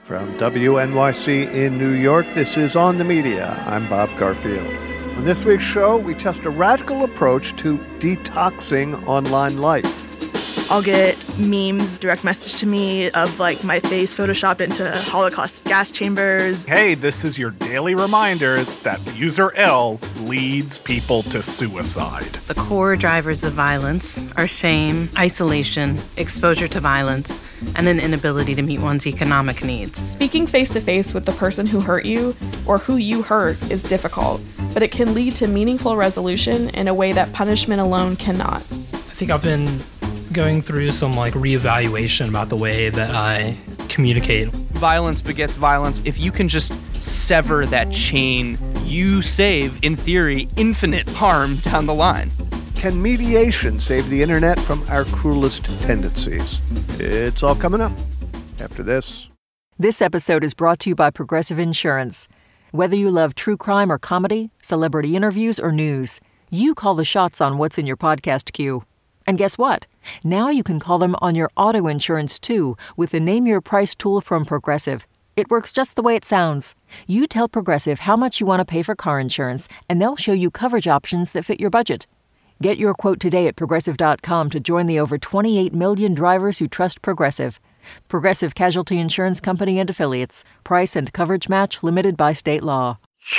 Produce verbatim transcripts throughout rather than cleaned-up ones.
From W N Y C in New York, this is On the Media. I'm Bob Garfield. On this week's show, we test a radical approach to detoxing online life. I'll get memes direct message to me of like my face photoshopped into Holocaust gas chambers. Hey, this is your daily reminder that user L leads people to suicide. The core drivers of violence are shame, isolation, exposure to violence, and an inability to meet one's economic needs. Speaking face-to-face with the person who hurt you or who you hurt is difficult, but it can lead to meaningful resolution in a way that punishment alone cannot. I think I've been going through some like reevaluation about the way that I communicate. Violence begets violence. If you can just sever that chain, you save, in theory, infinite harm down the line. Can mediation save the internet from our cruelest tendencies? It's all coming up after this. This episode is brought to you by Progressive Insurance. Whether you love true crime or comedy, celebrity interviews or news, you call the shots on what's in your podcast queue. And guess what? Now you can call them on your auto insurance, too, with the Name Your Price tool from Progressive. It works just the way it sounds. You tell Progressive how much you want to pay for car insurance, and they'll show you coverage options that fit your budget. Get your quote today at Progressive dot com to join the over twenty-eight million drivers who trust Progressive. Progressive Casualty Insurance Company and Affiliates. Price and coverage match limited by state law.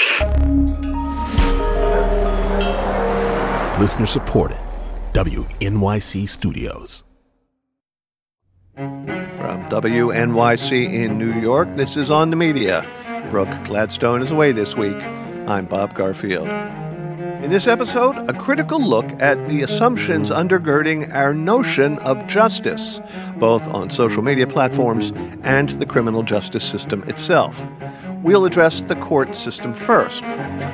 Listener supported. W N Y C Studios. From W N Y C in New York, this is On the Media. Brooke Gladstone is away this week. I'm Bob Garfield. In this episode, a critical look at the assumptions undergirding our notion of justice, both on social media platforms and the criminal justice system itself. We'll address the court system first.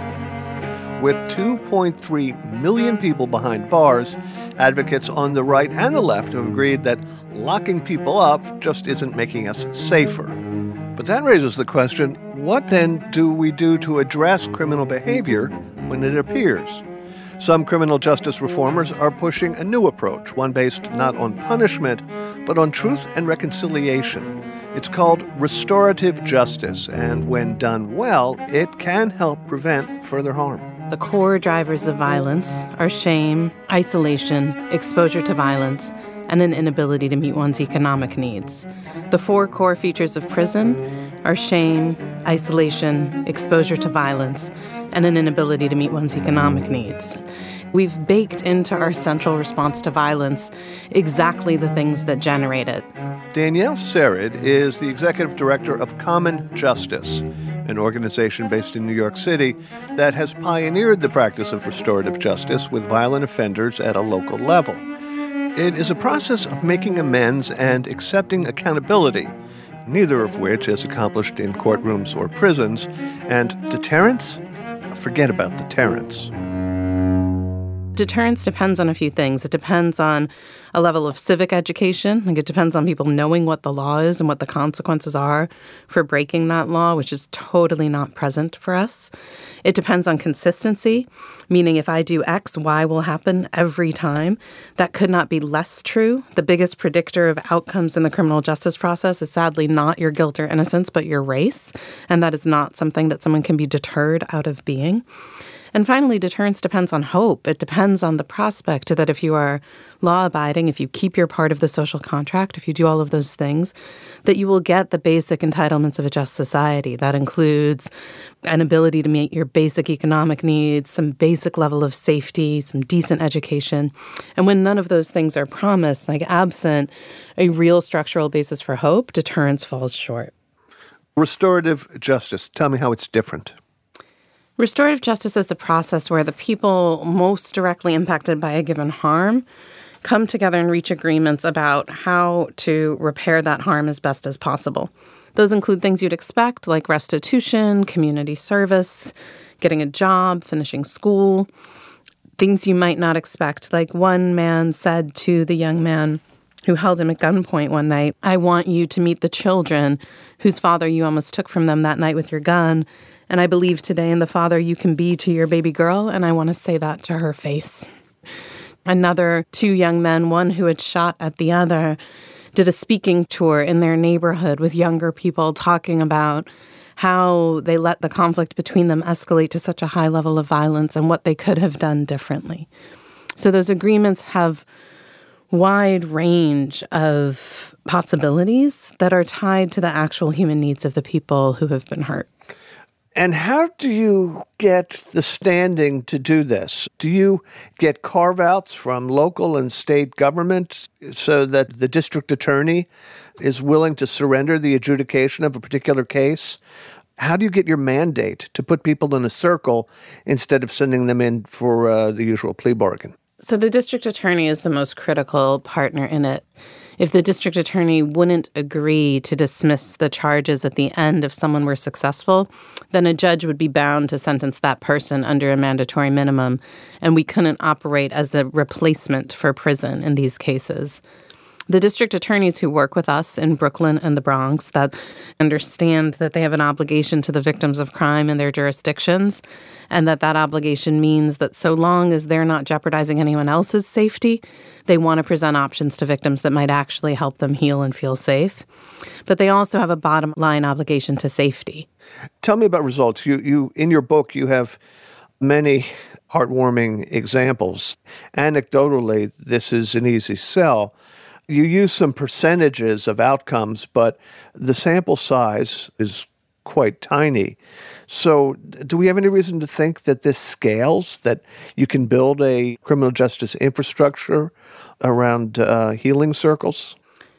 With two point three million people behind bars, advocates on the right and the left have agreed that locking people up just isn't making us safer. But that raises the question, what then do we do to address criminal behavior when it appears? Some criminal justice reformers are pushing a new approach, one based not on punishment, but on truth and reconciliation. It's called restorative justice, and when done well, it can help prevent further harm. The core drivers of violence are shame, isolation, exposure to violence, and an inability to meet one's economic needs. The four core features of prison are shame, isolation, exposure to violence, and an inability to meet one's economic needs. We've baked into our central response to violence exactly the things that generate it. Danielle Serid is the executive director of Common Justice, an organization based in New York City that has pioneered the practice of restorative justice with violent offenders at a local level. It is a process of making amends and accepting accountability, neither of which is accomplished in courtrooms or prisons. And deterrence? Forget about deterrence. Deterrence depends on a few things. It depends on a level of civic education. Like, it depends on people knowing what the law is and what the consequences are for breaking that law, which is totally not present for us. It depends on consistency, meaning if I do X, Y will happen every time. That could not be less true. The biggest predictor of outcomes in the criminal justice process is sadly not your guilt or innocence, but your race. And that is not something that someone can be deterred out of being. And finally, deterrence depends on hope. It depends on the prospect that if you are law-abiding, if you keep your part of the social contract, if you do all of those things, that you will get the basic entitlements of a just society. That includes an ability to meet your basic economic needs, some basic level of safety, some decent education. And when none of those things are promised, like absent a real structural basis for hope, deterrence falls short. Restorative justice, tell me how it's different. Restorative justice is a process where the people most directly impacted by a given harm come together and reach agreements about how to repair that harm as best as possible. Those include things you'd expect, like restitution, community service, getting a job, finishing school. Things you might not expect, like one man said to the young man who held him at gunpoint one night, "I want you to meet the children whose father you almost took from them that night with your gun. And I believe today in the father you can be to your baby girl, and I want to say that to her face." Another two young men, one who had shot at the other, did a speaking tour in their neighborhood with younger people talking about how they let the conflict between them escalate to such a high level of violence and what they could have done differently. So those agreements have wide range of possibilities that are tied to the actual human needs of the people who have been hurt. And how do you get the standing to do this? Do you get carve-outs from local and state governments so that the district attorney is willing to surrender the adjudication of a particular case? How do you get your mandate to put people in a circle instead of sending them in for uh, the usual plea bargain? So the district attorney is the most critical partner in it. If the district attorney wouldn't agree to dismiss the charges at the end if someone were successful, then a judge would be bound to sentence that person under a mandatory minimum, and we couldn't operate as a replacement for prison in these cases. The district attorneys who work with us in Brooklyn and the Bronx that understand that they have an obligation to the victims of crime in their jurisdictions, and that that obligation means that so long as they're not jeopardizing anyone else's safety, they want to present options to victims that might actually help them heal and feel safe. But they also have a bottom line obligation to safety. Tell me about results. You, you in your book, you have many heartwarming examples. Anecdotally, this is an easy sell. You use some percentages of outcomes, but the sample size is quite tiny. So do we have any reason to think that this scales, that you can build a criminal justice infrastructure around uh, healing circles?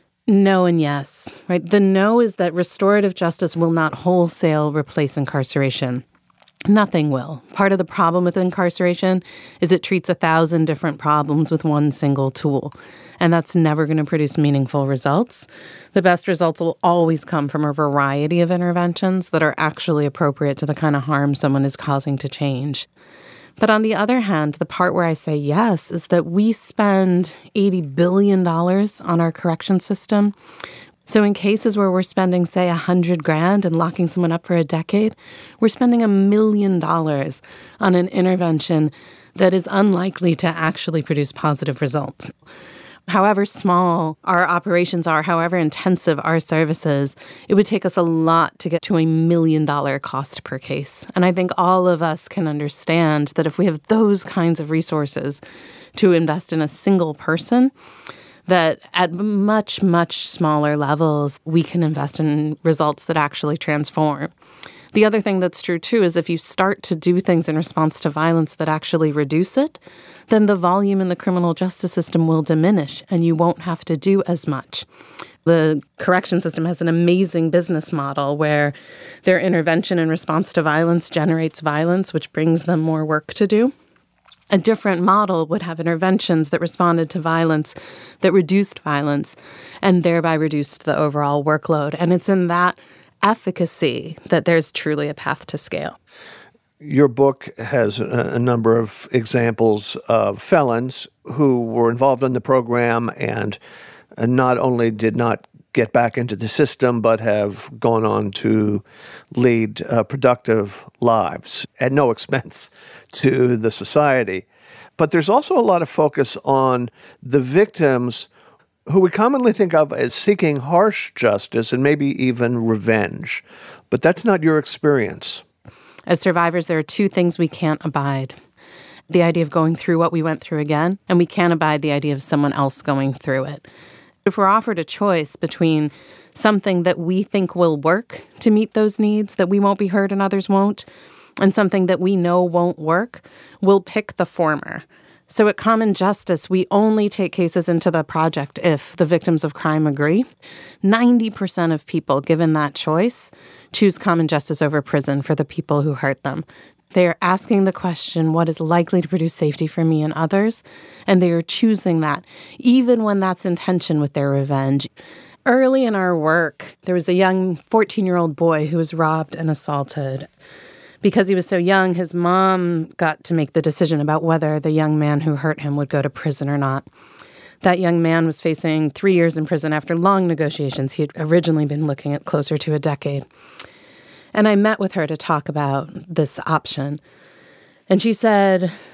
No and yes. Right? The no is that restorative justice will not wholesale replace incarceration. Nothing will. Part of the problem with incarceration is it treats a thousand different problems with one single tool, and that's never going to produce meaningful results. The best results will always come from a variety of interventions that are actually appropriate to the kind of harm someone is causing to change. But on the other hand, the part where I say yes is that we spend eighty billion dollars on our correction system. So in cases where we're spending, say, a hundred grand and locking someone up for a decade, we're spending a million dollars on an intervention that is unlikely to actually produce positive results. However small our operations are, however intensive our services, it would take us a lot to get to a million dollar cost per case. And I think all of us can understand that if we have those kinds of resources to invest in a single person, that at much, much smaller levels, we can invest in results that actually transform. The other thing that's true, too, is if you start to do things in response to violence that actually reduce it, then the volume in the criminal justice system will diminish and you won't have to do as much. The correction system has an amazing business model where their intervention in response to violence generates violence, which brings them more work to do. A different model would have interventions that responded to violence, that reduced violence, and thereby reduced the overall workload. And it's in that efficacy that there's truly a path to scale. Your book has a, a number of examples of felons who were involved in the program and not only did not get back into the system, but have gone on to lead uh, productive lives at no expense to the society. But there's also a lot of focus on the victims who we commonly think of as seeking harsh justice and maybe even revenge. But that's not your experience. As survivors, there are two things we can't abide. The idea of going through what we went through again, and we can't abide the idea of someone else going through it. If we're offered a choice between something that we think will work to meet those needs, that we won't be hurt and others won't, and something that we know won't work, we'll pick the former. So at Common Justice, we only take cases into the project if the victims of crime agree. ninety percent of people given that choice choose Common Justice over prison for the people who hurt them. They are asking the question, what is likely to produce safety for me and others? And they are choosing that, even when that's in tension with their revenge. Early in our work, there was a young fourteen-year-old boy who was robbed and assaulted. Because he was so young, his mom got to make the decision about whether the young man who hurt him would go to prison or not. That young man was facing three years in prison after long negotiations. He had originally been looking at closer to a decade. And I met with her to talk about this option. And she said,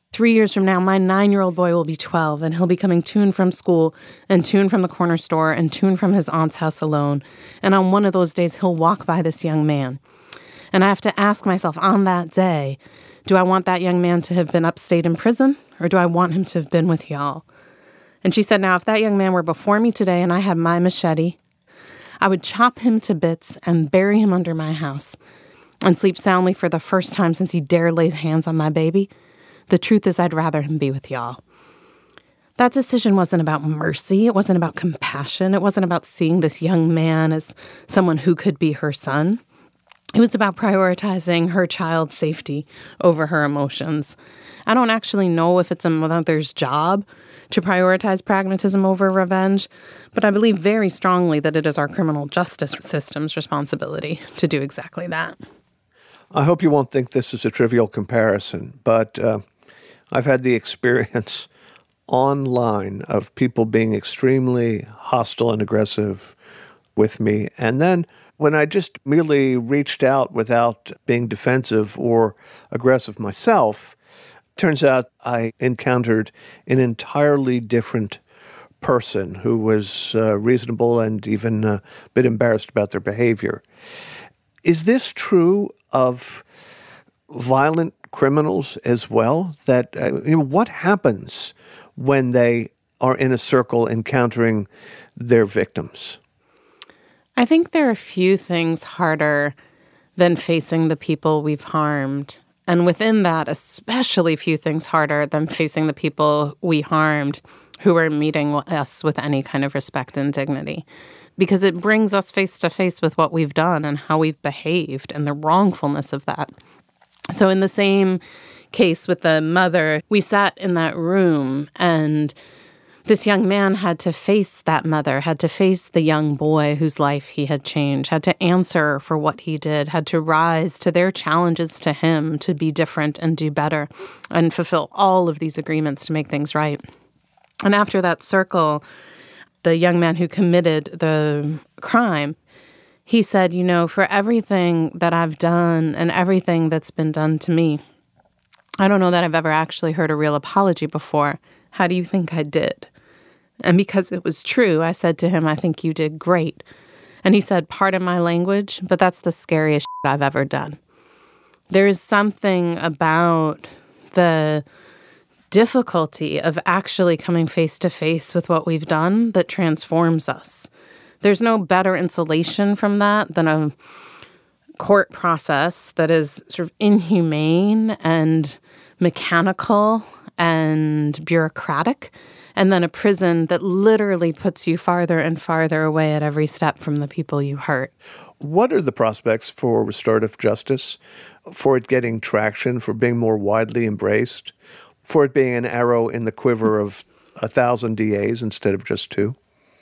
Three years from now, my nine-year-old boy will be twelve, and he'll be coming to and from school and to and from the corner store and to and from his aunt's house alone. And on one of those days, he'll walk by this young man. And I have to ask myself on that day, do I want that young man to have been upstate in prison, or do I want him to have been with y'all? And she said, now, if that young man were before me today and I had my machete, I would chop him to bits and bury him under my house and sleep soundly for the first time since he dared lay hands on my baby. The truth is, I'd rather him be with y'all. That decision wasn't about mercy. It wasn't about compassion. It wasn't about seeing this young man as someone who could be her son. It was about prioritizing her child's safety over her emotions. I don't actually know if it's a mother's job to prioritize pragmatism over revenge, but I believe very strongly that it is our criminal justice system's responsibility to do exactly that. I hope you won't think this is a trivial comparison, but uh, I've had the experience online of people being extremely hostile and aggressive with me. And then when I just merely reached out without being defensive or aggressive myself, turns out I encountered an entirely different person who was uh, reasonable and even a bit embarrassed about their behavior. Is this true of violent criminals as well? That uh, you know, what happens when they are in a circle encountering their victims? I think there are a few things harder than facing the people we've harmed. And within that, especially few things harder than facing the people we harmed who are meeting us with any kind of respect and dignity. Because it brings us face to face with what we've done and how we've behaved and the wrongfulness of that. So in the same case with the mother, we sat in that room and this young man had to face that mother, had to face the young boy whose life he had changed, had to answer for what he did, had to rise to their challenges to him to be different and do better and fulfill all of these agreements to make things right. And after that circle, the young man who committed the crime, he said, you know, for everything that I've done and everything that's been done to me, I don't know that I've ever actually heard a real apology before. How do you think I did? And because it was true, I said to him, I think you did great. And he said, pardon my language, but that's the scariest shit I've ever done. There is something about the difficulty of actually coming face to face with what we've done that transforms us. There's no better insulation from that than a court process that is sort of inhumane and mechanical and bureaucratic, and then a prison that literally puts you farther and farther away at every step from the people you hurt. What are the prospects for restorative justice, for it getting traction, for being more widely embraced, for it being an arrow in the quiver of a thousand D As instead of just two?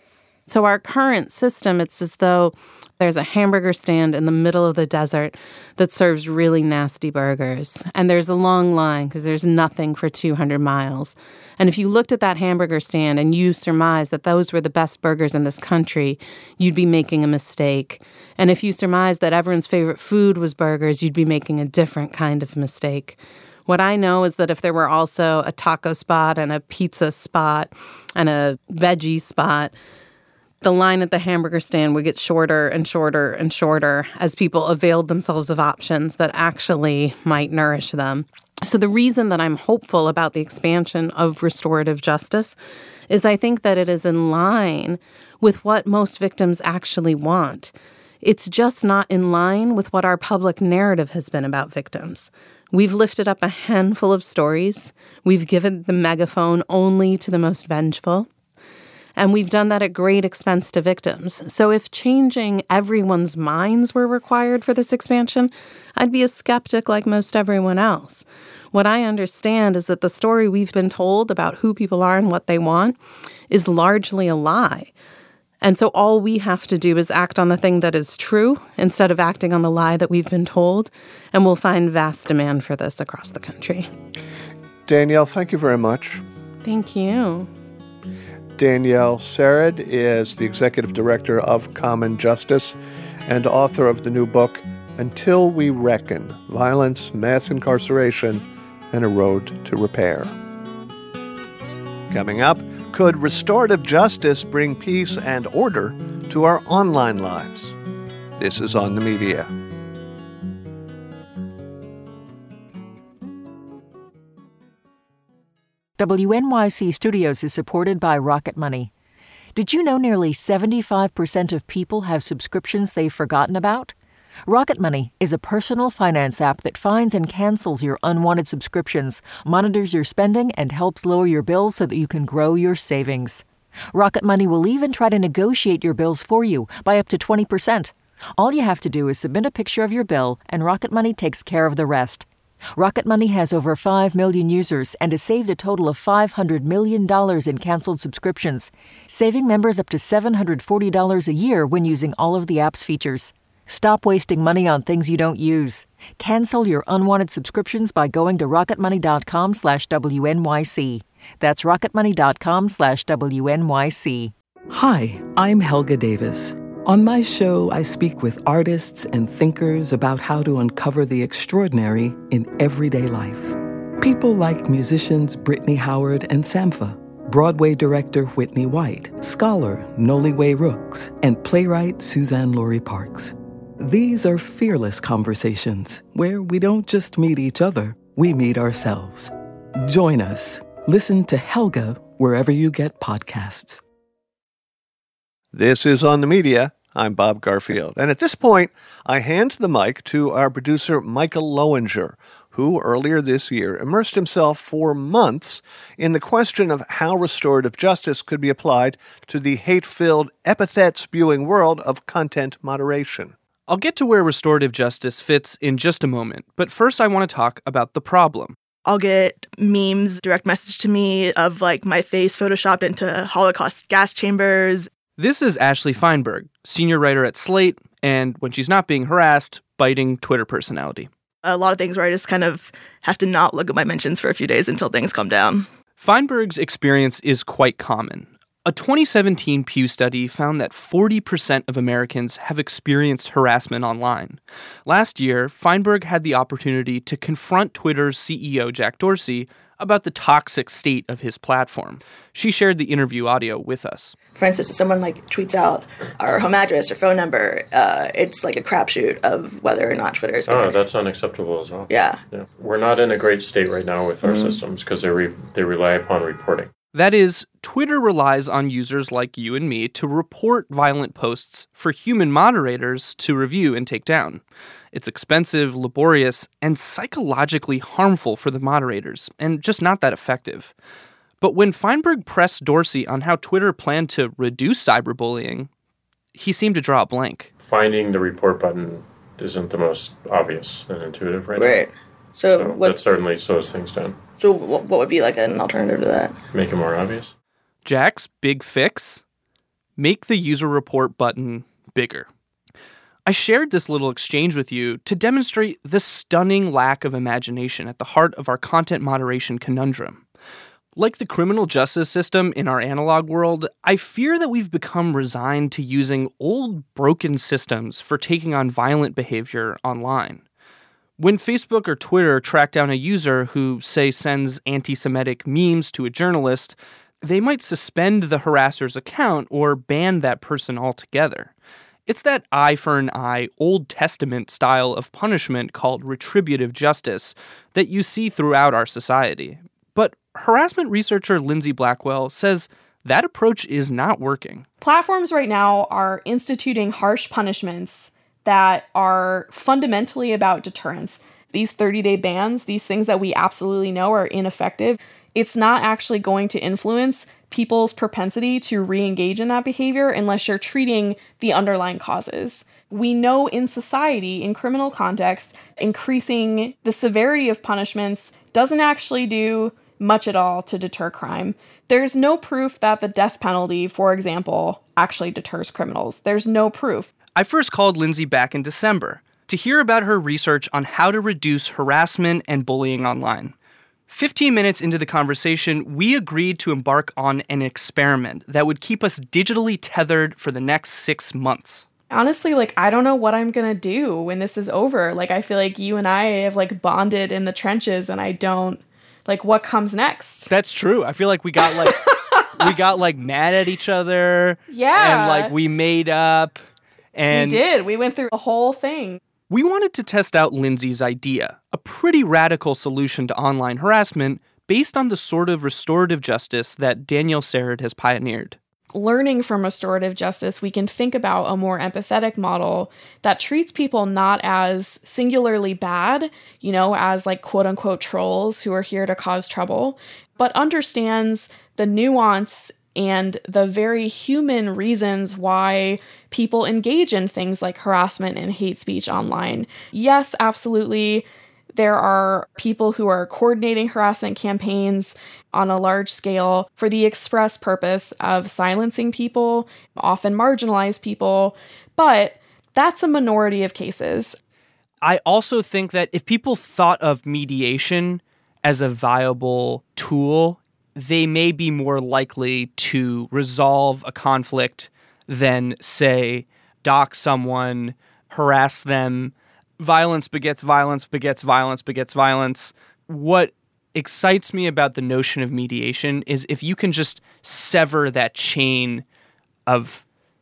So our current system, it's as though there's a hamburger stand in the middle of the desert that serves really nasty burgers. And there's a long line because there's nothing for two hundred miles. And if you looked at that hamburger stand and you surmised that those were the best burgers in this country, you'd be making a mistake. And if you surmised that everyone's favorite food was burgers, you'd be making a different kind of mistake. What I know is that if there were also a taco spot and a pizza spot and a veggie spot, the line at the hamburger stand would get shorter and shorter and shorter as people availed themselves of options that actually might nourish them. So the reason that I'm hopeful about the expansion of restorative justice is I think that it is in line with what most victims actually want. It's just not in line with what our public narrative has been about victims. We've lifted up a handful of stories. We've given the megaphone only to the most vengeful. And we've done that at great expense to victims. So if changing everyone's minds were required for this expansion, I'd be a skeptic like most everyone else. What I understand is that the story we've been told about who people are and what they want is largely a lie. And so all we have to do is act on the thing that is true instead of acting on the lie that we've been told, and we'll find vast demand for this across the country. Danielle, thank you very much. Thank you. Danielle Sered is the executive director of Common Justice and author of the new book, Until We Reckon, Violence, Mass Incarceration, and a road to repair. Coming up, could restorative justice bring peace and order to our online lives? This is On the Media. W N Y C Studios is supported by Rocket Money. Did you know nearly seventy-five percent of people have subscriptions they've forgotten about? Rocket Money is a personal finance app that finds and cancels your unwanted subscriptions, monitors your spending, and helps lower your bills so that you can grow your savings. Rocket Money will even try to negotiate your bills for you by up to twenty percent. All you have to do is submit a picture of your bill, and Rocket Money takes care of the rest. Rocket Money has over five million users and has saved a total of five hundred million dollars in canceled subscriptions, saving members up to seven hundred forty dollars a year when using all of the app's features. Stop wasting money on things you don't use. Cancel your unwanted subscriptions by going to rocketmoney.com slash WNYC. That's rocketmoney.com slash WNYC. Hi, I'm Helga Davis. On my show, I speak with artists and thinkers about how to uncover the extraordinary in everyday life. People like musicians Brittany Howard and Sampha, Broadway director Whitney White, scholar Noliwe Rooks, and playwright Suzanne Laurie Parks. These are fearless conversations where we don't just meet each other, we meet ourselves. Join us. Listen to Helga wherever you get podcasts. This is On the Media. I'm Bob Garfield. And at this point, I hand the mic to our producer, Michael Lowinger, who earlier this year immersed himself for months in the question of how restorative justice could be applied to the hate-filled, epithet-spewing world of content moderation. I'll get to where restorative justice fits in just a moment, but first I want to talk about the problem. I'll get memes direct message to me of like my face photoshopped into Holocaust gas chambers. This is Ashley Feinberg, senior writer at Slate, and when she's not being harassed, biting Twitter personality. A lot of things where I just kind of have to not look at my mentions for a few days until things calm down. Feinberg's experience is quite common. A twenty seventeen Pew study found that forty percent of Americans have experienced harassment online. Last year, Feinberg had the opportunity to confront Twitter's C E O Jack Dorsey about the toxic state of his platform. She shared the interview audio with us. For instance, if someone like tweets out our home address or phone number, uh, it's like a crapshoot of whether or not Twitter is going Oh, that's unacceptable as well. Yeah. yeah. We're not in a great state right now with our mm-hmm. systems because they re- they rely upon reporting. That is, Twitter relies on users like you and me to report violent posts for human moderators to review and take down. It's expensive, laborious, and psychologically harmful for the moderators, and just not that effective. But when Feinberg pressed Dorsey on how Twitter planned to reduce cyberbullying, he seemed to draw a blank. Finding the report button isn't the most obvious and intuitive right, right. now. So, so that certainly slows things down. So what would be like an alternative to that? Make it more obvious. Jack's big fix? Make the user report button bigger. I shared this little exchange with you to demonstrate the stunning lack of imagination at the heart of our content moderation conundrum. Like the criminal justice system in our analog world, I fear that we've become resigned to using old, broken systems for taking on violent behavior online. When Facebook or Twitter track down a user who, say, sends anti-Semitic memes to a journalist, they might suspend the harasser's account or ban that person altogether. It's that eye for an eye, Old Testament style of punishment called retributive justice that you see throughout our society. But harassment researcher Lindsay Blackwell says that approach is not working. Platforms right now are instituting harsh punishments that are fundamentally about deterrence. These thirty-day bans, these things that we absolutely know are ineffective, it's not actually going to influence people's propensity to re-engage in that behavior unless you're treating the underlying causes. We know in society, in criminal context, increasing the severity of punishments doesn't actually do much at all to deter crime. There's no proof that the death penalty, for example, actually deters criminals. There's no proof. I first called Lindsay back in December to hear about her research on how to reduce harassment and bullying online. Fifteen minutes into the conversation, we agreed to embark on an experiment that would keep us digitally tethered for the next six months. Honestly, like, I don't know what I'm going to do when this is over. Like, I feel like you and I have, like, bonded in the trenches, and I don't, like, what comes next? That's true. I feel like we got, like, we got, like, mad at each other. Yeah. And, like, we made up. And we did. We went through the whole thing. We wanted to test out Lindsay's idea, a pretty radical solution to online harassment based on the sort of restorative justice that Danielle Serrett has pioneered. Learning from restorative justice, we can think about a more empathetic model that treats people not as singularly bad, you know, as like quote unquote trolls who are here to cause trouble, but understands the nuance and the very human reasons why people engage in things like harassment and hate speech online. Yes, absolutely. There are people who are coordinating harassment campaigns on a large scale for the express purpose of silencing people, often marginalized people, but that's a minority of cases. I also think that if people thought of mediation as a viable tool, they may be more likely to resolve a conflict than, say, dox someone, harass them. Violence begets violence, begets violence, begets violence. What excites me about the notion of mediation is if you can just sever that chain of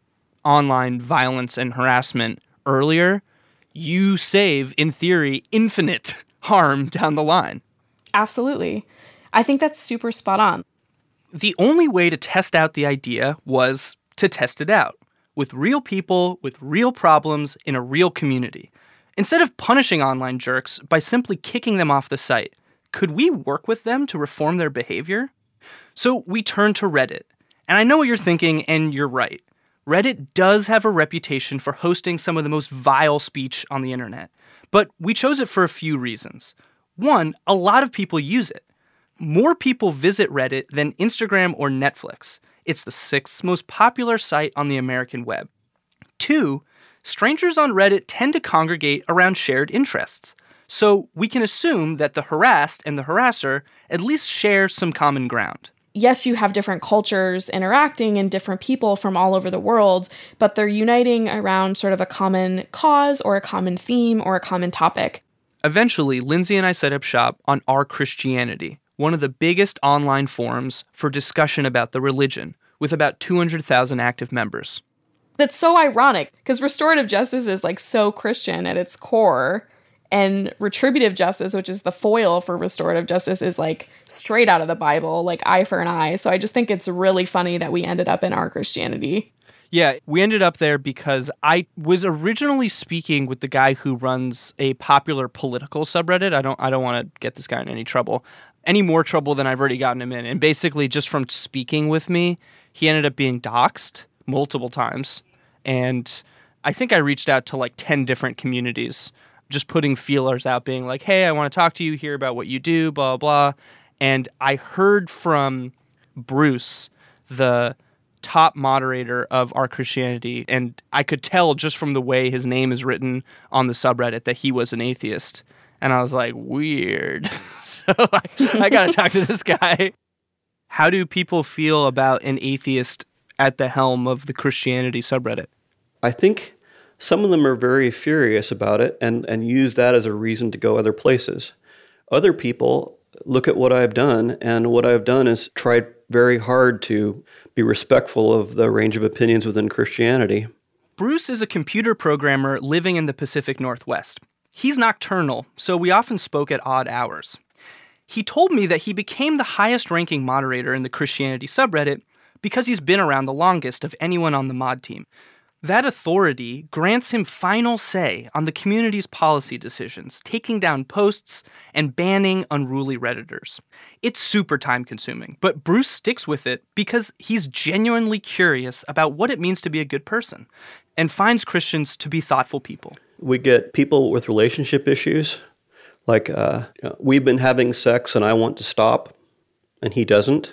online violence and harassment earlier, you save, in theory, infinite harm down the line. Absolutely. I think that's super spot on. The only way to test out the idea was to test it out with real people, with real problems in a real community. Instead of punishing online jerks by simply kicking them off the site, could we work with them to reform their behavior? So we turned to Reddit. And I know what you're thinking, and you're right. Reddit does have a reputation for hosting some of the most vile speech on the internet. But we chose it for a few reasons. One, a lot of people use it. More people visit Reddit than Instagram or Netflix. It's the sixth most popular site on the American web. Two, strangers on Reddit tend to congregate around shared interests. So we can assume that the harassed and the harasser at least share some common ground. Yes, you have different cultures interacting and different people from all over the world, but they're uniting around sort of a common cause or a common theme or a common topic. Eventually, Lindsay and I set up shop on Our Christianity, one of the biggest online forums for discussion about the religion, with about two hundred thousand active members. That's so ironic, because restorative justice is like so Christian at its core, and retributive justice, which is the foil for restorative justice, is like straight out of the Bible, like eye for an eye. So I just think it's really funny that we ended up in Our Christianity. Yeah, we ended up there because I was originally speaking with the guy who runs a popular political subreddit. I don't I don't want to get this guy in any trouble. Any more trouble than I've already gotten him in. And basically, just from speaking with me, he ended up being doxxed multiple times. And I think I reached out to like ten different communities, just putting feelers out, being like, hey, I want to talk to you, hear about what you do, blah, blah. And I heard from Bruce, the top moderator of Our Christianity, and I could tell just from the way his name is written on the subreddit that he was an atheist. And I was like, weird. So I, I got to talk to this guy. How do people feel about an atheist at the helm of the Christianity subreddit? I think some of them are very furious about it and, and use that as a reason to go other places. Other people look at what I've done, and what I've done is tried very hard to be respectful of the range of opinions within Christianity. Bruce is a computer programmer living in the Pacific Northwest. He's nocturnal, so we often spoke at odd hours. He told me that he became the highest-ranking moderator in the Christianity subreddit because he's been around the longest of anyone on the mod team. That authority grants him final say on the community's policy decisions, taking down posts and banning unruly Redditors. It's super time-consuming, but Bruce sticks with it because he's genuinely curious about what it means to be a good person and finds Christians to be thoughtful people. We get people with relationship issues, like uh, you know, we've been having sex and I want to stop, and he doesn't.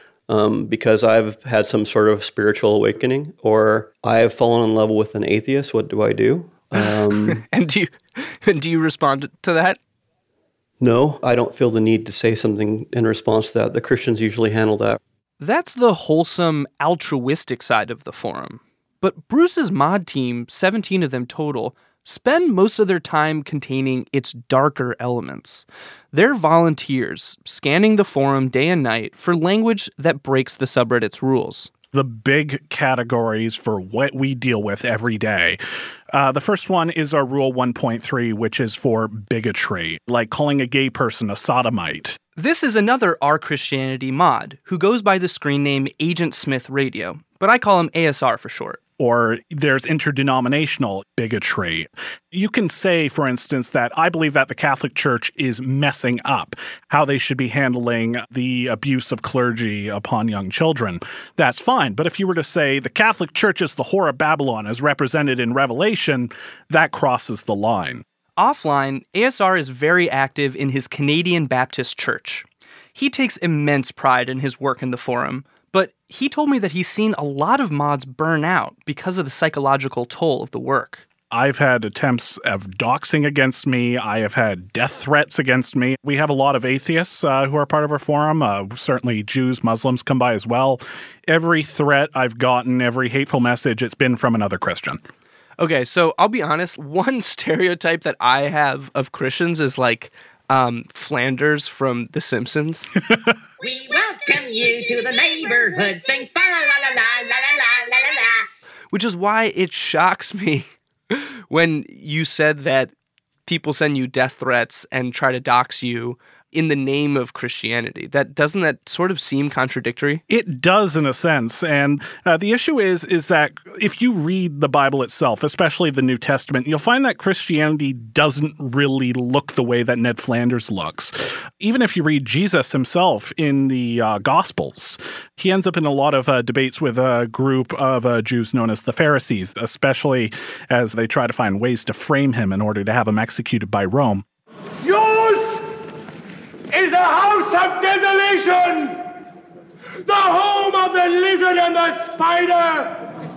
Um, because I've had some sort of spiritual awakening, or I have fallen in love with an atheist. What do I do? Um, and do you and do you respond to that? No, I don't feel the need to say something in response to that. The Christians usually handle that. That's the wholesome, altruistic side of the forum. But Bruce's mod team, seventeen of them total, spend most of their time containing its darker elements. They're volunteers, scanning the forum day and night for language that breaks the subreddit's rules. The big categories for what we deal with every day. Uh, the first one is our Rule one point three, which is for bigotry, like calling a gay person a sodomite. This is another Our Christianity mod, who goes by the screen name Agent Smith Radio, but I call him A S R for short. Or there's interdenominational bigotry. You can say, for instance, that I believe that the Catholic Church is messing up how they should be handling the abuse of clergy upon young children. That's fine. But if you were to say the Catholic Church is the whore of Babylon as represented in Revelation, that crosses the line. Offline, A S R is very active in his Canadian Baptist Church. He takes immense pride in his work in the forum, but he told me that he's seen a lot of mods burn out because of the psychological toll of the work. I've had attempts of doxing against me. I have had death threats against me. We have a lot of atheists uh, who are part of our forum. Uh, certainly Jews, Muslims come by as well. Every threat I've gotten, every hateful message, it's been from another Christian. Okay, so I'll be honest. One stereotype that I have of Christians is like um, Flanders from The Simpsons. We welcome you to the neighborhood. Sing fa la la la la la la la la. Which is why it shocks me when you said that people send you death threats and try to dox you in the name of Christianity. That doesn't that sort of seem contradictory? It does in a sense. And uh, the issue is, is that if you read the Bible itself, especially the New Testament, you'll find that Christianity doesn't really look the way that Ned Flanders looks. Even if you read Jesus himself in the uh, Gospels, he ends up in a lot of uh, debates with a group of uh, Jews known as the Pharisees, especially as they try to find ways to frame him in order to have him executed by Rome. Yours is a house of desolation, the home of the lizard and the spider,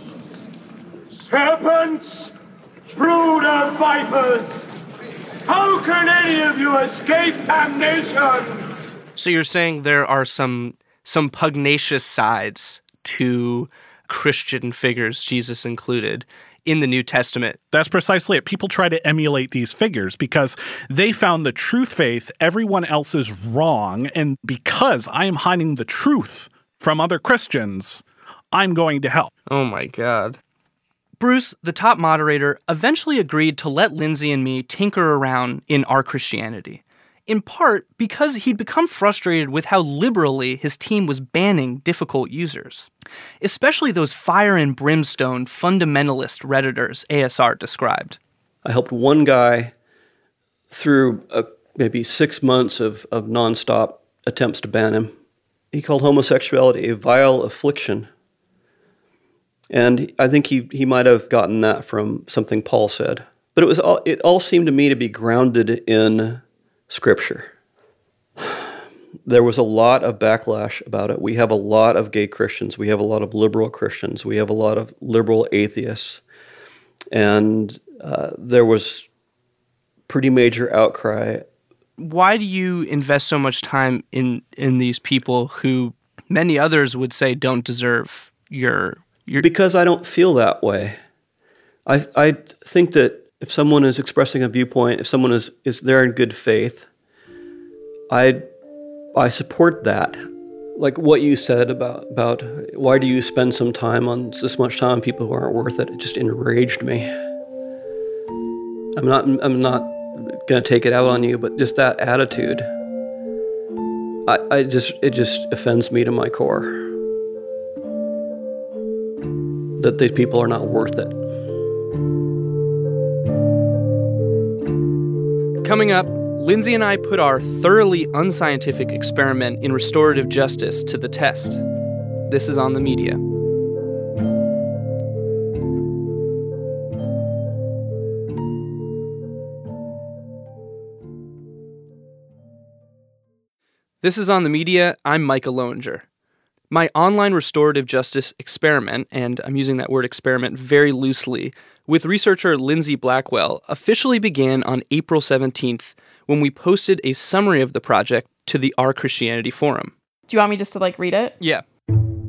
serpents, brood of vipers. How can any of you escape damnation? So you're saying there are some some pugnacious sides to Christian figures, Jesus included, in the New Testament. That's precisely it. People try to emulate these figures because they found the truth faith, everyone else is wrong, and because I am hiding the truth from other Christians, I'm going to hell. Oh my God. Bruce, the top moderator, eventually agreed to let Lindsay and me tinker around in Our Christianity, in part because he'd become frustrated with how liberally his team was banning difficult users, especially those fire and brimstone fundamentalist Redditors A S R described. I helped one guy through a, maybe six months of, of nonstop attempts to ban him. He called homosexuality a vile affliction. And I think he, he might have gotten that from something Paul said. But it was all, it all seemed to me to be grounded in Scripture. There was a lot of backlash about it. We have a lot of gay Christians. We have a lot of liberal Christians. We have a lot of liberal atheists. And uh, there was pretty major outcry. Why do you invest so much time in, in these people who many others would say don't deserve your... your... Because I don't feel that way. I I think that if someone is expressing a viewpoint, if someone is, is there in good faith, I I support that. Like what you said about, about why do you spend some time on this much time on people who aren't worth it? It just enraged me. I'm not I'm not gonna take it out on you, but just that attitude, I, I just it just offends me to my core. That these people are not worth it. Coming up, Lindsay and I put our thoroughly unscientific experiment in restorative justice to the test. This is On the Media. This is On the Media. I'm Micah Loewinger. My online restorative justice experiment, and I'm using that word experiment very loosely, with researcher Lindsay Blackwell officially began on April seventeenth when we posted a summary of the project to the Our Christianity forum. Do you want me just to like read it? Yeah.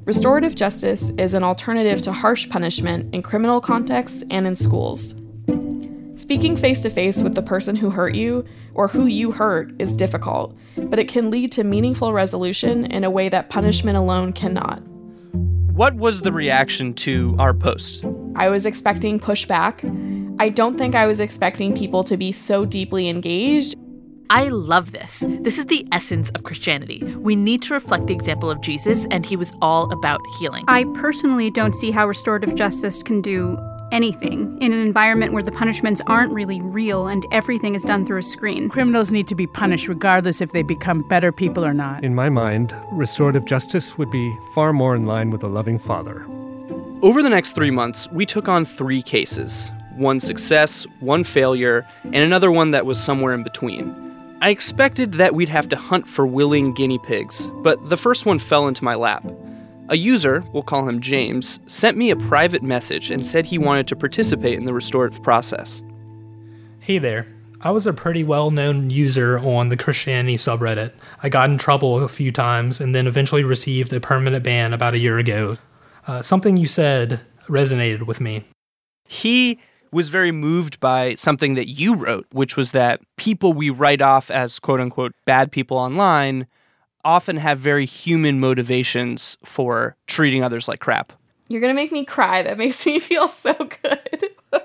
Restorative justice is an alternative to harsh punishment in criminal contexts and in schools. Speaking face-to-face with the person who hurt you or who you hurt is difficult, but it can lead to meaningful resolution in a way that punishment alone cannot. What was the reaction to our post? I was expecting pushback. I don't think I was expecting people to be so deeply engaged. I love this. This is the essence of Christianity. We need to reflect the example of Jesus, and he was all about healing. I personally don't see how restorative justice can do anything in an environment where the punishments aren't really real and everything is done through a screen. Criminals need to be punished regardless if they become better people or not. In my mind, restorative justice would be far more in line with a loving father. Over the next three months, we took on three cases. One success, one failure, and another one that was somewhere in between. I expected that we'd have to hunt for willing guinea pigs, but the first one fell into my lap. A user, we'll call him James, sent me a private message and said he wanted to participate in the restorative process. Hey there. I was a pretty well-known user on the Christianity subreddit. I got in trouble a few times and then eventually received a permanent ban about a year ago. Uh, something you said resonated with me. He was very moved by something that you wrote, which was that people we write off as quote-unquote bad people online often have very human motivations for treating others like crap. You're going to make me cry. That makes me feel so good.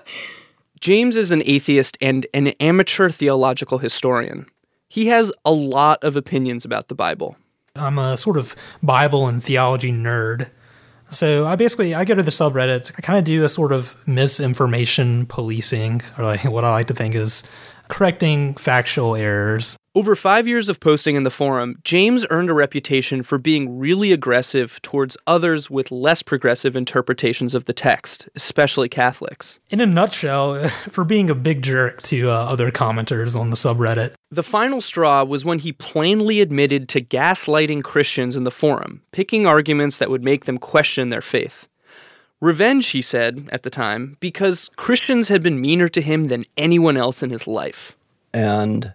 James is an atheist and an amateur theological historian. He has a lot of opinions about the Bible. I'm a sort of Bible and theology nerd. So I basically, I go to the subreddits, I kind of do a sort of misinformation policing, or like what I like to think is correcting factual errors. Over five years of posting in the forum, James earned a reputation for being really aggressive towards others with less progressive interpretations of the text, especially Catholics. In a nutshell, for being a big jerk to uh, other commenters on the subreddit. The final straw was when he plainly admitted to gaslighting Christians in the forum, picking arguments that would make them question their faith. Revenge, he said at the time, because Christians had been meaner to him than anyone else in his life. And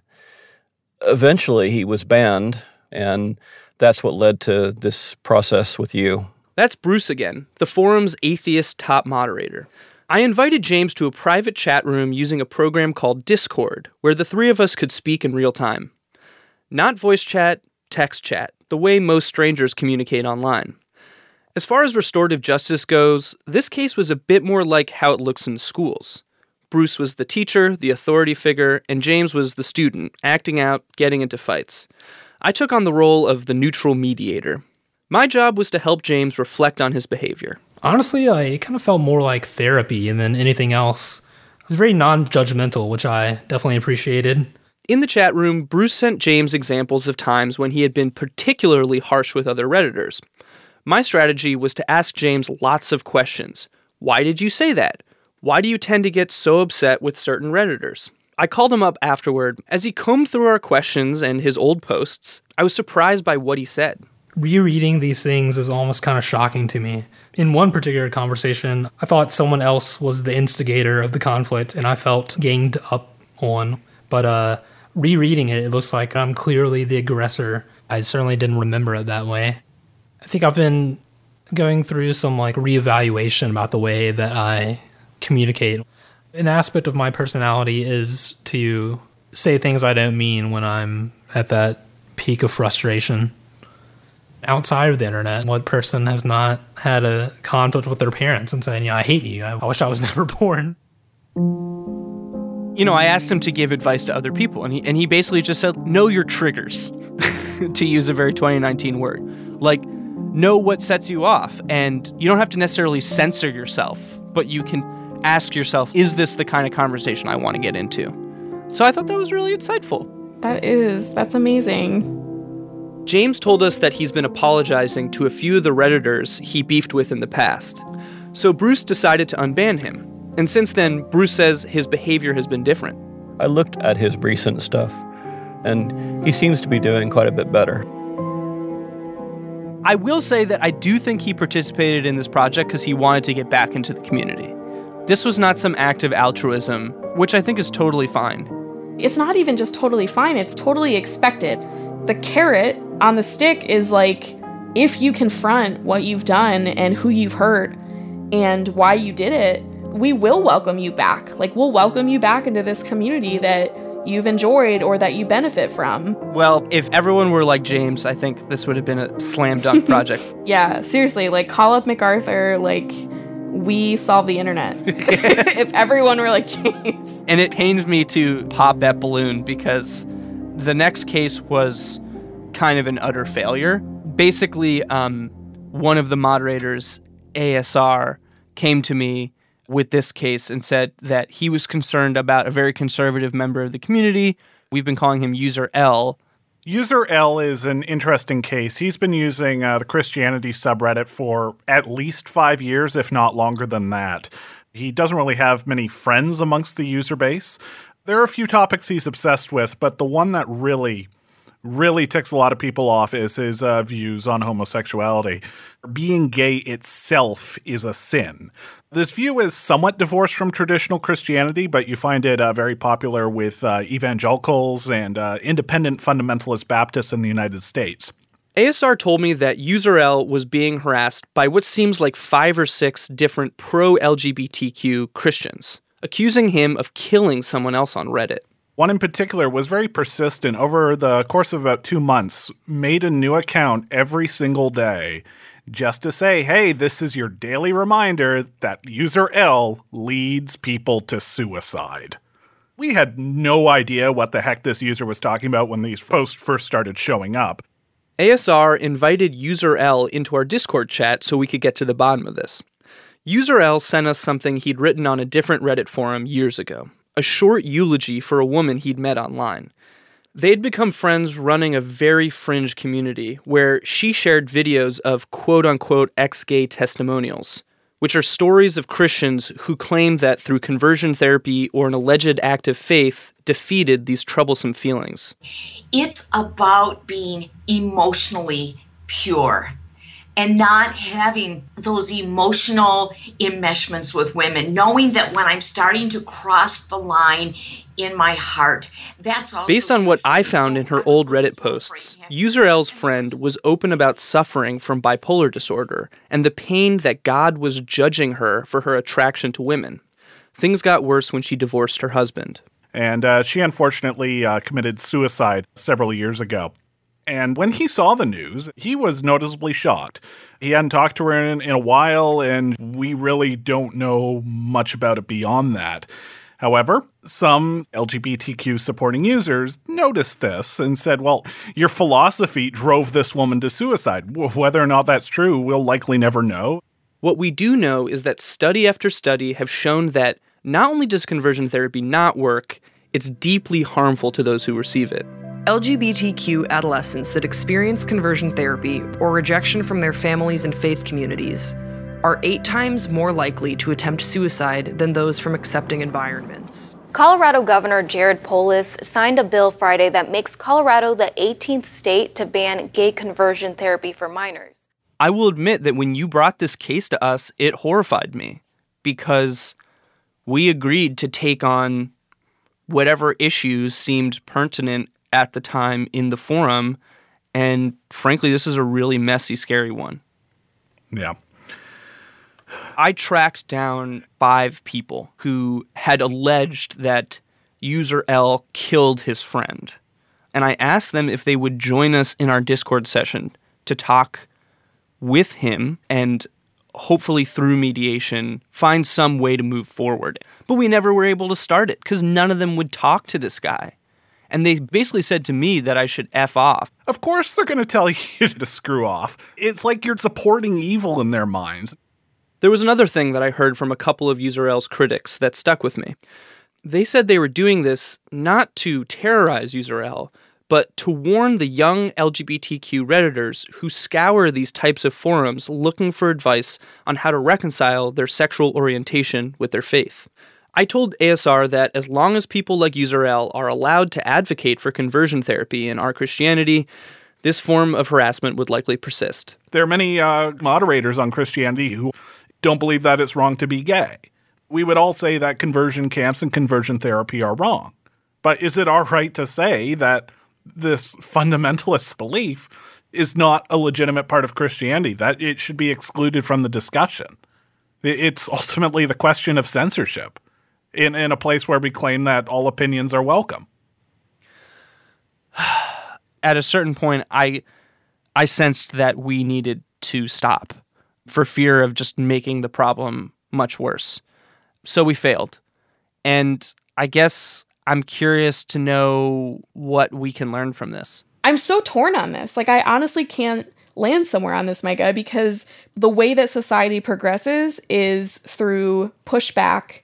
eventually he was banned, and that's what led to this process with you. That's Bruce again, the forum's atheist top moderator. I invited James to a private chat room using a program called Discord, where the three of us could speak in real time. Not voice chat, text chat, the way most strangers communicate online. As far as restorative justice goes, this case was a bit more like how it looks in schools. Bruce was the teacher, the authority figure, and James was the student, acting out, getting into fights. I took on the role of the neutral mediator. My job was to help James reflect on his behavior. Honestly, I, it kind of felt more like therapy than anything else. It was very non-judgmental, which I definitely appreciated. In the chat room, Bruce sent James examples of times when he had been particularly harsh with other Redditors. My strategy was to ask James lots of questions. Why did you say that? Why do you tend to get so upset with certain Redditors? I called him up afterward. As he combed through our questions and his old posts, I was surprised by what he said. Rereading these things is almost kind of shocking to me. In one particular conversation, I thought someone else was the instigator of the conflict, and I felt ganged up on. But uh, rereading it, it looks like I'm clearly the aggressor. I certainly didn't remember it that way. I think I've been going through some like reevaluation about the way that I communicate. An aspect of my personality is to say things I don't mean when I'm at that peak of frustration. Outside of the internet, what person has not had a conflict with their parents and saying, yeah, I hate you. I wish I was never born. You know, I asked him to give advice to other people, and he, and he basically just said, know your triggers, to use a very twenty nineteen word. Like, know what sets you off, and you don't have to necessarily censor yourself, but you can ask yourself, is this the kind of conversation I want to get into? So I thought that was really insightful. That is. That's amazing. James told us that he's been apologizing to a few of the Redditors he beefed with in the past. So Bruce decided to unban him. And since then, Bruce says his behavior has been different. I looked at his recent stuff, and he seems to be doing quite a bit better. I will say that I do think he participated in this project because he wanted to get back into the community. This was not some act of altruism, which I think is totally fine. It's not even just totally fine, it's totally expected. The carrot on the stick is like, if you confront what you've done and who you've hurt and why you did it, we will welcome you back. Like, we'll welcome you back into this community that you've enjoyed or that you benefit from. Well, if everyone were like James, I think this would have been a slam dunk project. Yeah, seriously, like, call up MacArthur, like, we solve the internet. If everyone were like James. And it pains me to pop that balloon because the next case was kind of an utter failure. Basically, um, one of the moderators, A S R, came to me with this case and said that he was concerned about a very conservative member of the community. We've been calling him User L. User L is an interesting case. He's been using uh, the Christianity subreddit for at least five years, if not longer than that. He doesn't really have many friends amongst the user base. There are a few topics he's obsessed with, but the one that really, really ticks a lot of people off is his uh, views on homosexuality. Being gay itself is a sin. This view is somewhat divorced from traditional Christianity, but you find it uh, very popular with uh, evangelicals and uh, independent fundamentalist Baptists in the United States. A S R told me that User L was being harassed by what seems like five or six different pro-L G B T Q Christians, accusing him of killing someone else on Reddit. One in particular was very persistent. Over the course of about two months, made a new account every single day just to say, hey, this is your daily reminder that User L leads people to suicide. We had no idea what the heck this user was talking about when these posts first started showing up. A S R invited User L into our Discord chat so we could get to the bottom of this. User L sent us something he'd written on a different Reddit forum years ago, a short eulogy for a woman he'd met online. They'd become friends running a very fringe community where she shared videos of quote-unquote ex-gay testimonials, which are stories of Christians who claim that through conversion therapy or an alleged act of faith defeated these troublesome feelings. It's about being emotionally pure and not having those emotional enmeshments with women, knowing that when I'm starting to cross the line in my heart, that's also... Based on what I found in her old Reddit posts, User L's friend was open about suffering from bipolar disorder and the pain that God was judging her for her attraction to women. Things got worse when she divorced her husband. And uh, she unfortunately uh, committed suicide several years ago. And when he saw the news, he was noticeably shocked. He hadn't talked to her in, in a while, and we really don't know much about it beyond that. However, some L G B T Q supporting users noticed this and said, well, your philosophy drove this woman to suicide. Whether or not that's true, we'll likely never know. What we do know is that study after study have shown that not only does conversion therapy not work, it's deeply harmful to those who receive it. L G B T Q adolescents that experience conversion therapy or rejection from their families and faith communities are eight times more likely to attempt suicide than those from accepting environments. Colorado Governor Jared Polis signed a bill Friday that makes Colorado the eighteenth state to ban gay conversion therapy for minors. I will admit that when you brought this case to us, it horrified me because we agreed to take on whatever issues seemed pertinent at the time in the forum, and frankly, this is a really messy, scary one. Yeah. I tracked down five people who had alleged that User L killed his friend, and I asked them if they would join us in our Discord session to talk with him and hopefully through mediation find some way to move forward. But we never were able to start it because none of them would talk to this guy. And they basically said to me that I should F off. Of course they're going to tell you to screw off. It's like you're supporting evil in their minds. There was another thing that I heard from a couple of User L's critics that stuck with me. They said they were doing this not to terrorize User L, but to warn the young L G B T Q Redditors who scour these types of forums looking for advice on how to reconcile their sexual orientation with their faith. I told A S R that as long as people like User L are allowed to advocate for conversion therapy in our Christianity, this form of harassment would likely persist. There are many uh, moderators on Christianity who don't believe that it's wrong to be gay. We would all say that conversion camps and conversion therapy are wrong. But is it our right to say that this fundamentalist belief is not a legitimate part of Christianity. That it should be excluded from the discussion. It's ultimately the question of censorship in, in a place where we claim that all opinions are welcome. At a certain point, I I sensed that we needed to stop for fear of just making the problem much worse. So we failed. And I guess I'm curious to know what we can learn from this. I'm so torn on this. Like, I honestly can't land somewhere on this, Micah, because the way that society progresses is through pushback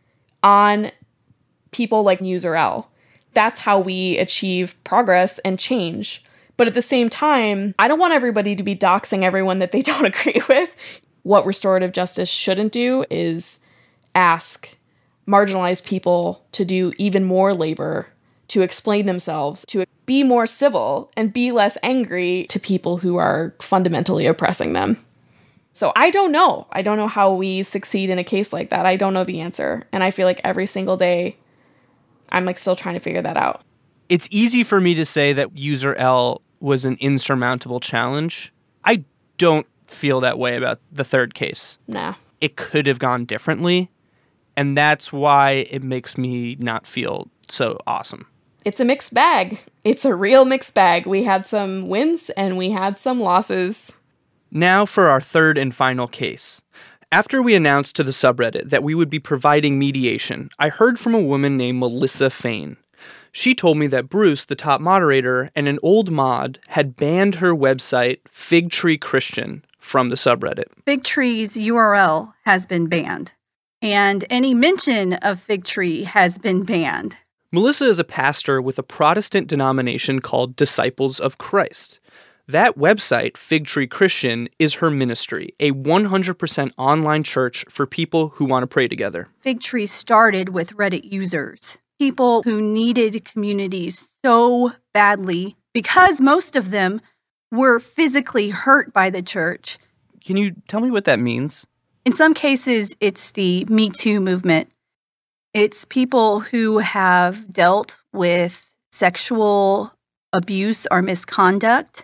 on people like User-L. That's how we achieve progress and change. But at the same time, I don't want everybody to be doxing everyone that they don't agree with. What restorative justice shouldn't do is ask marginalized people to do even more labor, to explain themselves, to be more civil, and be less angry to people who are fundamentally oppressing them. So I don't know. I don't know how we succeed in a case like that. I don't know the answer. And I feel like every single day, I'm like still trying to figure that out. It's easy for me to say that User-L was an insurmountable challenge. I don't feel that way about the third case. Nah. It could have gone differently, and that's why it makes me not feel so awesome. It's a mixed bag. It's a real mixed bag. We had some wins and we had some losses. Now for our third and final case. After we announced to the subreddit that we would be providing mediation, I heard from a woman named Melissa Fain. She told me that Bruce, the top moderator, and an old mod had banned her website, Figtree Christian, from the subreddit. Figtree's U R L has been banned, and any mention of Figtree has been banned. Melissa is a pastor with a Protestant denomination called Disciples of Christ. That website, Figtree Christian, is her ministry, a one hundred percent online church for people who want to pray together. Figtree started with Reddit users. People who needed communities so badly because most of them were physically hurt by the church. Can you tell me what that means? In some cases, it's the Me Too movement. It's people who have dealt with sexual abuse or misconduct,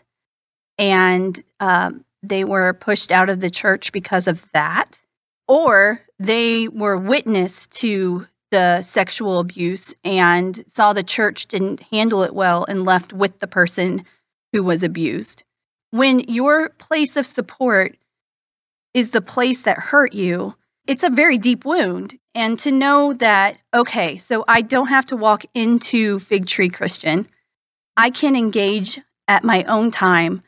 and um, they were pushed out of the church because of that, or they were witness to the sexual abuse and saw the church didn't handle it well and left with the person who was abused. When your place of support is the place that hurt you, it's a very deep wound. And to know that, okay, so I don't have to walk into Figtree Christian. I can engage at my own time.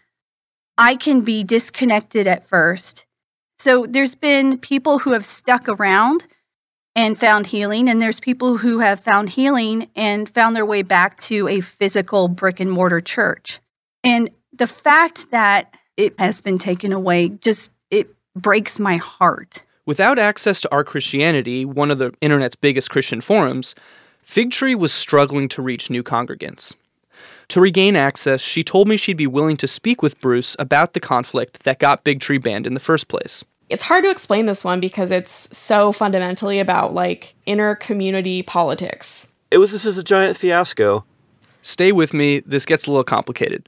I can be disconnected at first. So there's been people who have stuck around and found healing, and there's people who have found healing and found their way back to a physical brick and mortar church. And the fact that it has been taken away, just, it breaks my heart. Without access to Our Christianity, one of the internet's biggest Christian forums, Figtree was struggling to reach new congregants. To regain access, she told me she'd be willing to speak with Bruce about the conflict that got Figtree banned in the first place. It's hard to explain this one because it's so fundamentally about, like, inner community politics. It was this is a giant fiasco. Stay with me, this gets a little complicated.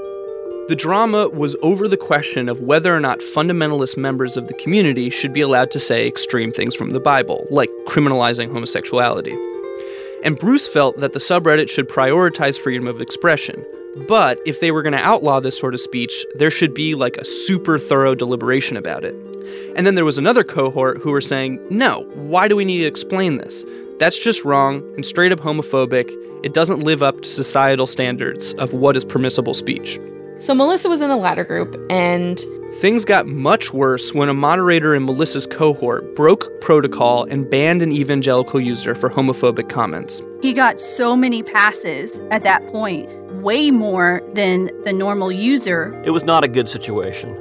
The drama was over the question of whether or not fundamentalist members of the community should be allowed to say extreme things from the Bible, like criminalizing homosexuality. And Bruce felt that the subreddit should prioritize freedom of expression. But if they were going to outlaw this sort of speech, there should be like a super thorough deliberation about it. And then there was another cohort who were saying, no, why do we need to explain this? That's just wrong and straight up homophobic. It doesn't live up to societal standards of what is permissible speech. So Melissa was in the latter group, and things got much worse when a moderator in Melissa's cohort broke protocol and banned an evangelical user for homophobic comments. He got so many passes at that point, way more than the normal user. It was not a good situation.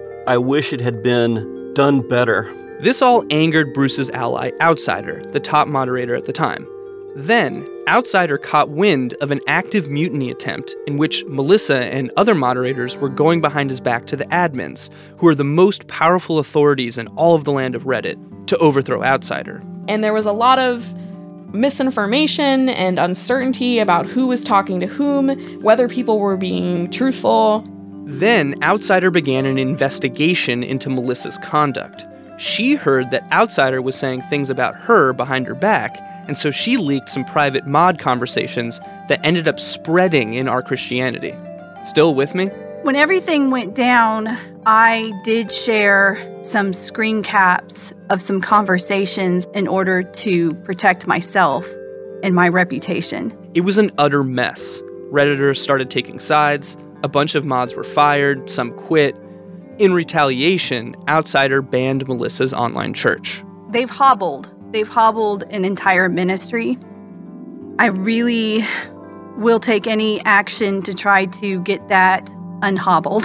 I wish it had been done better. This all angered Bruce's ally, Outsider, the top moderator at the time. Then, Outsider caught wind of an active mutiny attempt in which Melissa and other moderators were going behind his back to the admins, who are the most powerful authorities in all of the land of Reddit, to overthrow Outsider. And there was a lot of misinformation and uncertainty about who was talking to whom, whether people were being truthful. Then, Outsider began an investigation into Melissa's conduct. She heard that Outsider was saying things about her behind her back, and so she leaked some private mod conversations that ended up spreading in Our Christianity. Still with me? When everything went down, I did share some screen caps of some conversations in order to protect myself and my reputation. It was an utter mess. Redditors started taking sides, a bunch of mods were fired, some quit. In retaliation, Outsider banned Melissa's online church. They've hobbled. They've hobbled an entire ministry. I really will take any action to try to get that unhobbled.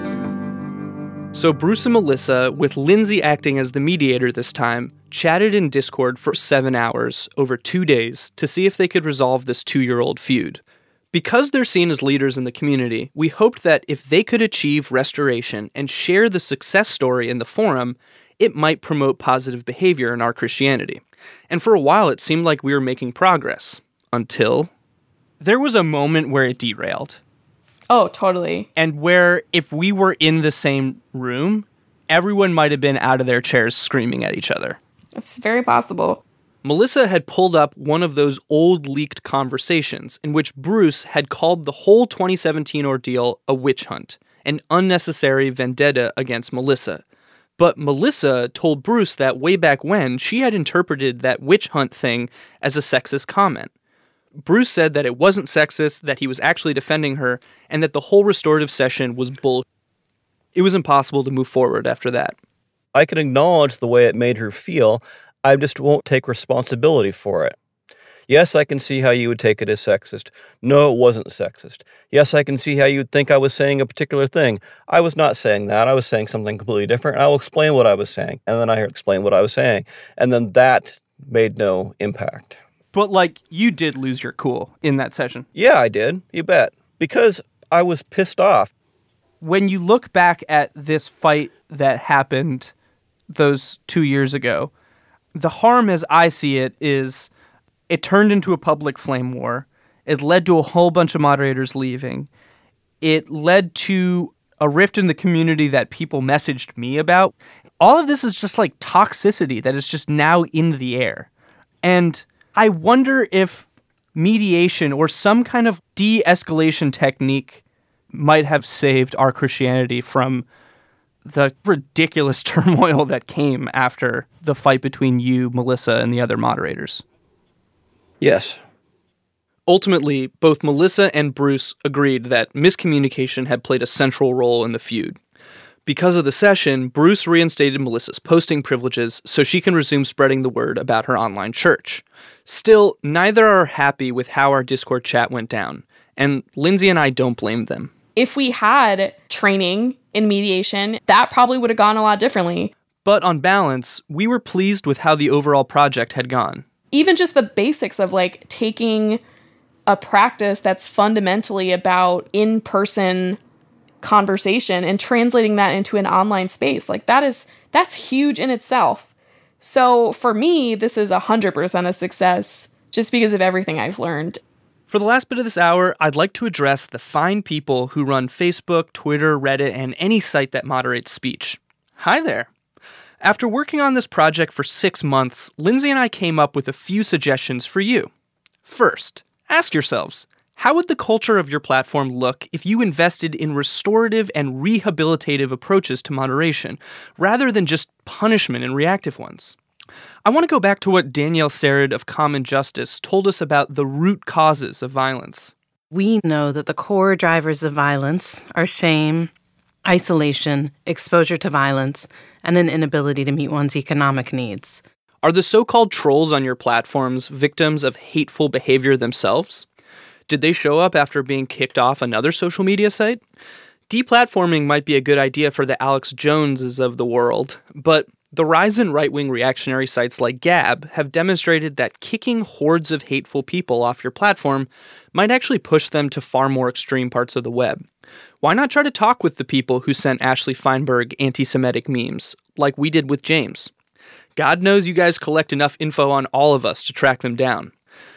So Bruce and Melissa, with Lindsay acting as the mediator this time, chatted in Discord for seven hours over two days to see if they could resolve this two-year-old feud. Because they're seen as leaders in the community, we hoped that if they could achieve restoration and share the success story in the forum, it might promote positive behavior in Our Christianity. And for a while, it seemed like we were making progress. Until there was a moment where it derailed. Oh, totally. And where if we were in the same room, everyone might have been out of their chairs screaming at each other. It's very possible. Melissa had pulled up one of those old leaked conversations in which Bruce had called the whole twenty seventeen ordeal a witch hunt, an unnecessary vendetta against Melissa. But Melissa told Bruce that way back when, she had interpreted that witch hunt thing as a sexist comment. Bruce said that it wasn't sexist, that he was actually defending her, and that the whole restorative session was bull. It was impossible to move forward after that. I can acknowledge the way it made her feel. I just won't take responsibility for it. Yes, I can see how you would take it as sexist. No, it wasn't sexist. Yes, I can see how you would think I was saying a particular thing. I was not saying that. I was saying something completely different. I will explain what I was saying. And then I explain what I was saying. And then that made no impact. But, like, you did lose your cool in that session. Yeah, I did. You bet. Because I was pissed off. When you look back at this fight that happened those two years ago, the harm as I see it is it turned into a public flame war. It led to a whole bunch of moderators leaving. It led to a rift in the community that people messaged me about. All of this is just like toxicity that is just now in the air. And I wonder if mediation or some kind of de-escalation technique might have saved Our Christianity from the ridiculous turmoil that came after the fight between you, Melissa, and the other moderators. Yes. Ultimately, both Melissa and Bruce agreed that miscommunication had played a central role in the feud. Because of the session, Bruce reinstated Melissa's posting privileges so she can resume spreading the word about her online church. Still, neither are happy with how our Discord chat went down, and Lindsay and I don't blame them. If we had training in mediation, that probably would have gone a lot differently. But on balance, we were pleased with how the overall project had gone. Even just the basics of like taking a practice that's fundamentally about in-person conversation and translating that into an online space, like that is, that's huge in itself. So for me, this is one hundred percent a success just because of everything I've learned. For the last bit of this hour, I'd like to address the fine people who run Facebook, Twitter, Reddit, and any site that moderates speech. Hi there. After working on this project for six months, Lindsay and I came up with a few suggestions for you. First, ask yourselves, how would the culture of your platform look if you invested in restorative and rehabilitative approaches to moderation, rather than just punishment and reactive ones? I want to go back to what Danielle Serid of Common Justice told us about the root causes of violence. We know that the core drivers of violence are shame, isolation, exposure to violence, and an inability to meet one's economic needs. Are the so-called trolls on your platforms victims of hateful behavior themselves? Did they show up after being kicked off another social media site? Deplatforming might be a good idea for the Alex Joneses of the world, but the rise in right-wing reactionary sites like Gab have demonstrated that kicking hordes of hateful people off your platform might actually push them to far more extreme parts of the web. Why not try to talk with the people who sent Ashley Feinberg anti-Semitic memes, like we did with James? God knows you guys collect enough info on all of us to track them down.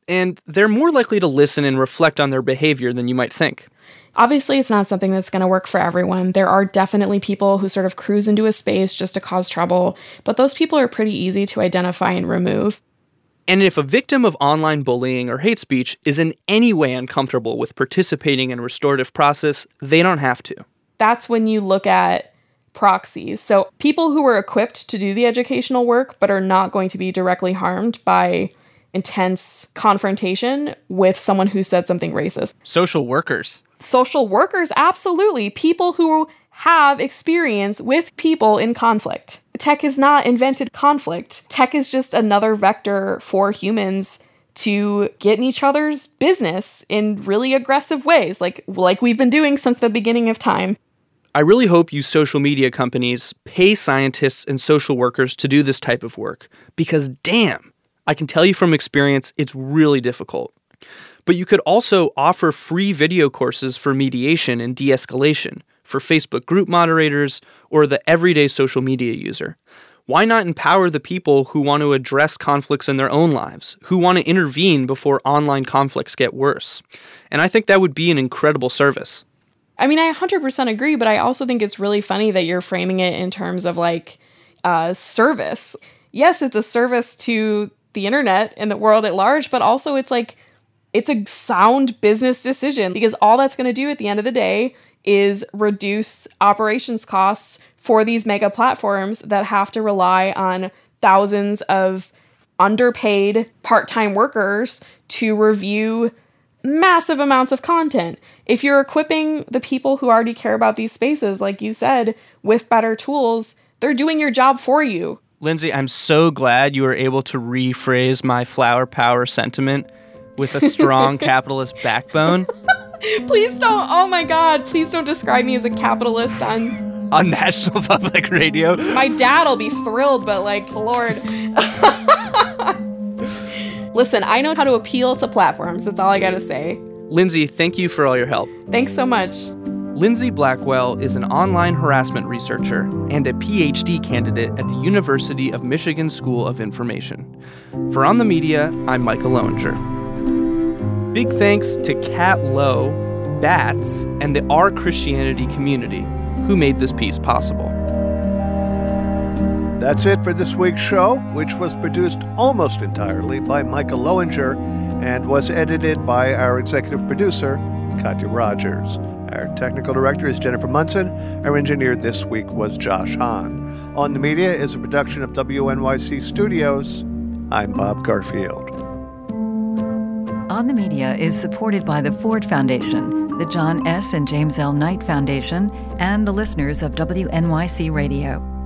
and they're more likely to listen and reflect on their behavior than you might think. Obviously, it's not something that's going to work for everyone. There are definitely people who sort of cruise into a space just to cause trouble, but those people are pretty easy to identify and remove. And if a victim of online bullying or hate speech is in any way uncomfortable with participating in a restorative process, they don't have to. That's when you look at proxies. So people who are equipped to do the educational work but are not going to be directly harmed by intense confrontation with someone who said something racist. Social workers. Social workers, absolutely. People who have experience with people in conflict. Tech has not invented conflict. Tech is just another vector for humans to get in each other's business in really aggressive ways, like like we've been doing since the beginning of time. I really hope you social media companies pay scientists and social workers to do this type of work, because damn, I can tell you from experience, it's really difficult. But you could also offer free video courses for mediation and de-escalation for Facebook group moderators or the everyday social media user. Why not empower the people who want to address conflicts in their own lives, who want to intervene before online conflicts get worse? And I think that would be an incredible service. I mean, I one hundred percent agree, but I also think it's really funny that you're framing it in terms of like uh, service. Yes, it's a service to the internet and the world at large, but also it's like, it's a sound business decision, because all that's going to do at the end of the day is reduce operations costs for these mega platforms that have to rely on thousands of underpaid part-time workers to review massive amounts of content. If you're equipping the people who already care about these spaces, like you said, with better tools, they're doing your job for you. Lindsay, I'm so glad you were able to rephrase my flower power sentiment with a strong capitalist backbone. Please don't, oh my God, please don't describe me as a capitalist on... On National Public Radio. My dad'll be thrilled, but like, Lord. Listen, I know how to appeal to platforms, that's all I gotta say. Lindsay, thank you for all your help. Thanks so much. Lindsay Blackwell is an online harassment researcher and a P H D candidate at the University of Michigan School of Information. For On the Media, I'm Michael Lowinger. Big thanks to Kat Lowe, Bats, and the Our Christianity community who made this piece possible. That's it for this week's show, which was produced almost entirely by Michael Lowinger and was edited by our executive producer, Katya Rogers. Our technical director is Jennifer Munson. Our engineer this week was Josh Hahn. On the Media is a production of W N Y C Studios. I'm Bob Garfield. On the Media is supported by the Ford Foundation, the John S. and James L. Knight Foundation, and the listeners of W N Y C Radio.